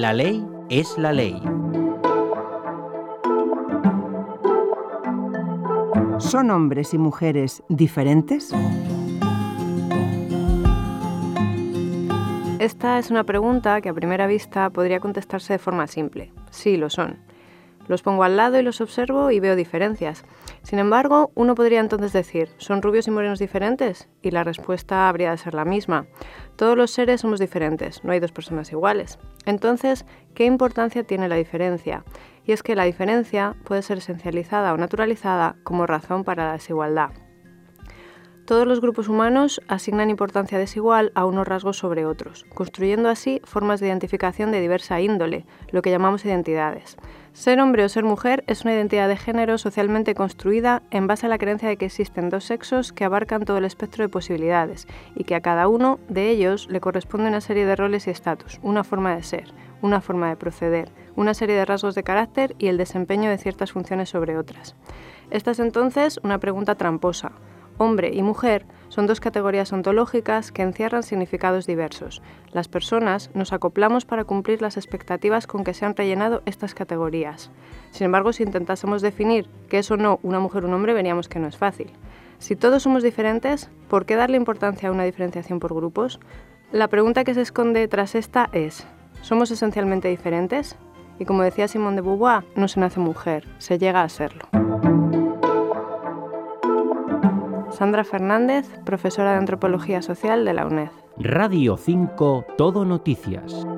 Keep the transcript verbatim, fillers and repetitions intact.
La ley es la ley. ¿Son hombres y mujeres diferentes? Esta es una pregunta que a primera vista podría contestarse de forma simple. Sí, lo son. Los pongo al lado y los observo y veo diferencias. Sin embargo, uno podría entonces decir, ¿son rubios y morenos diferentes? Y la respuesta habría de ser la misma. Todos los seres somos diferentes, no hay dos personas iguales. Entonces, ¿qué importancia tiene la diferencia? Y es que la diferencia puede ser esencializada o naturalizada como razón para la desigualdad. Todos los grupos humanos asignan importancia desigual a unos rasgos sobre otros, construyendo así formas de identificación de diversa índole, lo que llamamos identidades. Ser hombre o ser mujer es una identidad de género socialmente construida en base a la creencia de que existen dos sexos que abarcan todo el espectro de posibilidades y que a cada uno de ellos le corresponde una serie de roles y estatus, una forma de ser, una forma de proceder, una serie de rasgos de carácter y el desempeño de ciertas funciones sobre otras. Esta es entonces una pregunta tramposa. Hombre y mujer son dos categorías ontológicas que encierran significados diversos. Las personas nos acoplamos para cumplir las expectativas con que se han rellenado estas categorías. Sin embargo, si intentásemos definir qué es o no una mujer o un hombre, veríamos que no es fácil. Si todos somos diferentes, ¿por qué darle importancia a una diferenciación por grupos? La pregunta que se esconde tras esta es, ¿somos esencialmente diferentes? Y como decía Simone de Beauvoir, no se nace mujer, se llega a serlo. Sandra Fernández, profesora de Antropología Social de la UNED. Radio cinco Todo Noticias.